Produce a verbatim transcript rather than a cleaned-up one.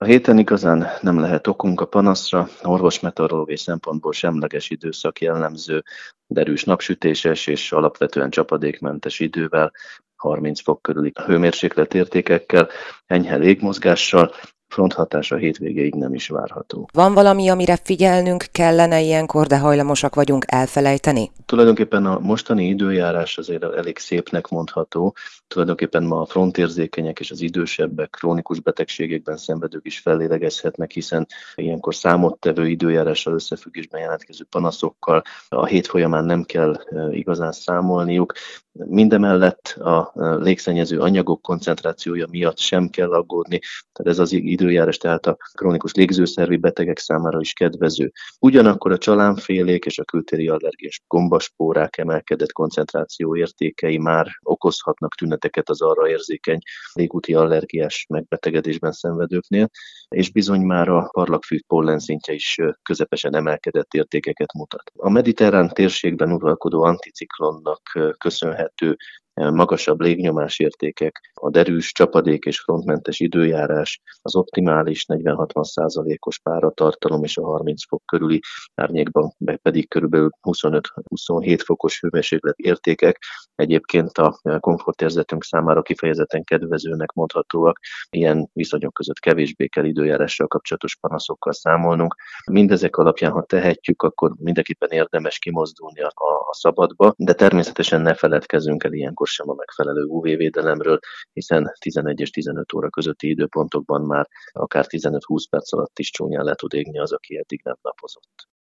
A héten igazán nem lehet okunk a panaszra, orvosmeteorológiai szempontból semleges időszak jellemző, derűs napsütéses és alapvetően csapadékmentes idővel, harminc fok körüli hőmérséklet értékekkel, enyhe légmozgással, fronthatás a hétvégéig nem is várható. Van valami, amire figyelnünk kellene ilyenkor, de hajlamosak vagyunk elfelejteni? Tulajdonképpen a mostani időjárás azért elég szépnek mondható. Tulajdonképpen ma a frontérzékenyek és az idősebbek, krónikus betegségekben szenvedők is fellélegezhetnek, hiszen ilyenkor számottevő időjárással összefüggésben jelentkező panaszokkal a hét folyamán nem kell igazán számolniuk. Mindemellett a légszennyező anyagok koncentrációja miatt sem kell aggódni, tehát ez az időjárás tehát a krónikus légzőszervi betegek számára is kedvező. Ugyanakkor a csalánfélék és a kültéri allergiás gombaspórák emelkedett koncentráció értékei már okozhatnak tüneteket az arra érzékeny légúti allergiás megbetegedésben szenvedőknél, és bizony már a parlagfű pollenszintje is közepesen emelkedett értékeket mutat. A mediterrán térségben uralkodó anticiklonnak köszönhető magasabb légnyomás értékek, a derűs, csapadék és frontmentes időjárás, az optimális negyven-hatvan százalékos páratartalom és a harminc fok körüli árnyékban pedig körülbelül huszonöt-huszonhét fokos hőmérséklet értékek egyébként a komfortérzetünk számára kifejezetten kedvezőnek mondhatóak. Ilyen viszonyok között kevésbé kell időjárással kapcsolatos panaszokkal számolnunk. Mindezek alapján, ha tehetjük, akkor mindenképpen érdemes kimozdulni a, a szabadba, de természetesen ne feledkezzünk el ilyenkor sem a megfelelő ú vé-védelemről, hiszen tizenegy és tizenöt óra közötti időpontokban már akár tizenöt-húsz perc alatt is csúnyán le tud égni az, aki eddig nem napozott.